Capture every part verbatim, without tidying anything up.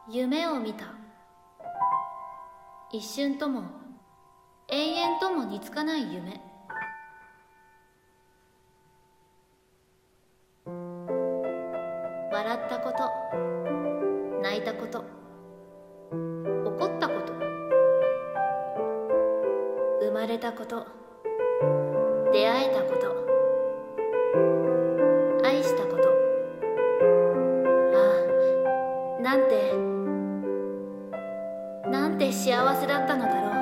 夢を見た。一瞬とも永遠とも似つかない夢。笑ったこと、泣いたこと、怒ったこと、生まれたこと、出会えたこと、愛したこと。ああ、なんてなんて幸せだったのだろ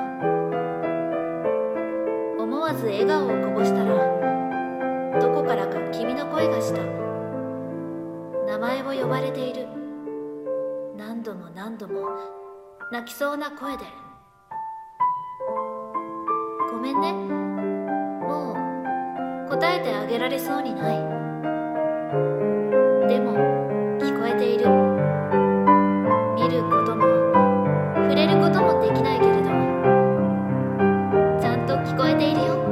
う。思わず笑顔をこぼしたら、どこからか君の声がした。名前を呼ばれている。何度も何度も泣きそうな声で。ごめんね、もう答えてあげられそうにない。でも聞こえている。見ることも触れることもできないけれど、ちゃんと聞こえているよ。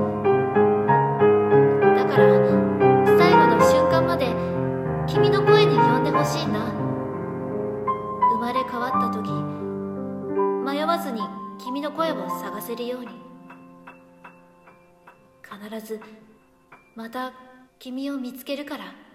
だから最後の瞬間まで君の声に呼んでほしいんだ。生まれ変わった時、迷わずに君の声を探せるように。必ずまた君を見つけるから。